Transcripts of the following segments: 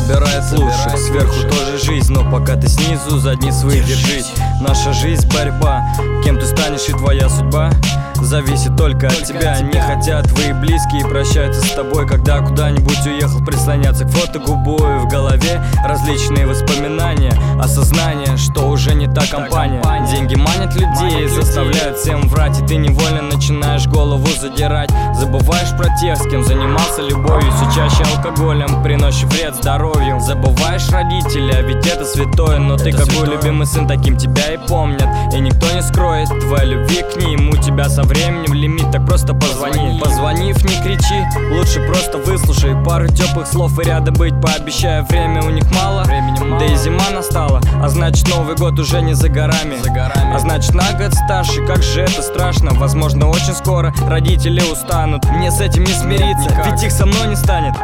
собирает лучших. Сверху тоже жизнь, но пока ты снизу, задние свои держись. Наша жизнь борьба, кем ты станешь и твоя судьба зависит только от тебя. Не хотят твои близкие прощаются с тобой, когда куда-нибудь уехал прислоняться к фотогубой. В голове различные воспоминания, осознание, что уже не та компания. Деньги манят людей, заставляют всем врать, и ты невольно начинаешь голову задирать. Забываешь про тех, с кем занимался любовью, все чаще алкоголем, приносишь вред здоровью. Забываешь родителей, а ведь это святое. Но ты какой любимый сын, таким тебя и помнят. И никто не скроет твоей любви к ним. У тебя со временем лимит, так просто позвони. Позвонив, не кричи, лучше просто выслушай пару теплых слов и рядом быть. Пообещая, время у них мало, да и зима настала, а значит Новый год уже не за горами. А значит на год старше, как же это страшно. Возможно очень скоро родители устанут. Мне с этим не смириться, ведь их со мной не станет.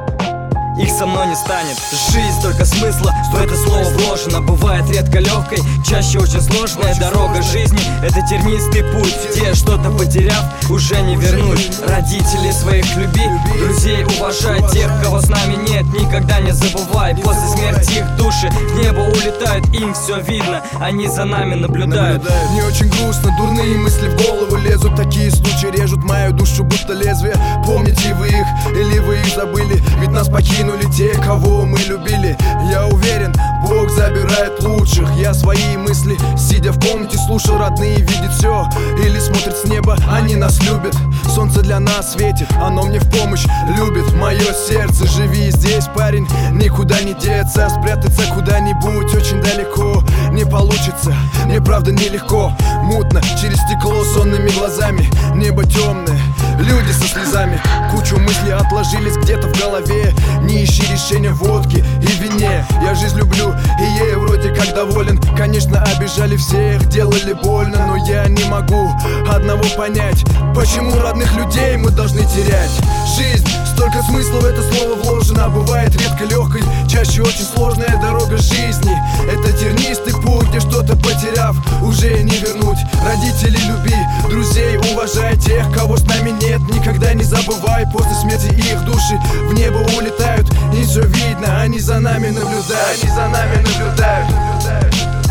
Их со мной не станет. Жизнь только смысла, в это слово вложено. Бывает редко легкой, чаще очень сложная. Дорога жизни — это тернистый путь, где что-то потеряв, уже не вернуть. Родителей своих люби, друзей уважай. Тех, кого с нами нет, никогда не забывай. После смерти их души в небо улетают. Им все видно, они за нами наблюдают. Мне очень грустно, дурные мысли в голову лезут. Такие случаи режут мою душу, будто лезвие. Помните вы их, или вы их забыли? Ведь нас покинули те, кого мы любили. Я уверен, Бог забирает лучших. Я свои мысли, сидя в комнате, слушал. Родные видят все или смотрят с неба, они нас любят. Солнце для нас светит, оно мне в помощь любит. Мое сердце, живи здесь, парень, никуда не деться. Спрятаться куда-нибудь очень далеко не получится, мне правда нелегко. Мутно, через стекло сонными глазами. Небо темное, люди со слезами. Кучу мыслей отложились где-то в голове. Не ищи решения в водке и вине. Я жизнь люблю, и ей вроде как доволен. Конечно, обижали всех, делали больно, но я не могу одного понять: почему родных людей мы должны терять? Жизнь, столько смысла в это слово вложено. Бывает редко легкой, чаще очень сложная дорога жизни. Это тернистый путь, где что-то потеряв, уже не вернуть. Родителей люби, друзей уважай. Тех, кого с нами нет, никогда не забывай. После смерти их души в небо улетают. И все видно, они за нами наблюдают. Они за нами наблюдают.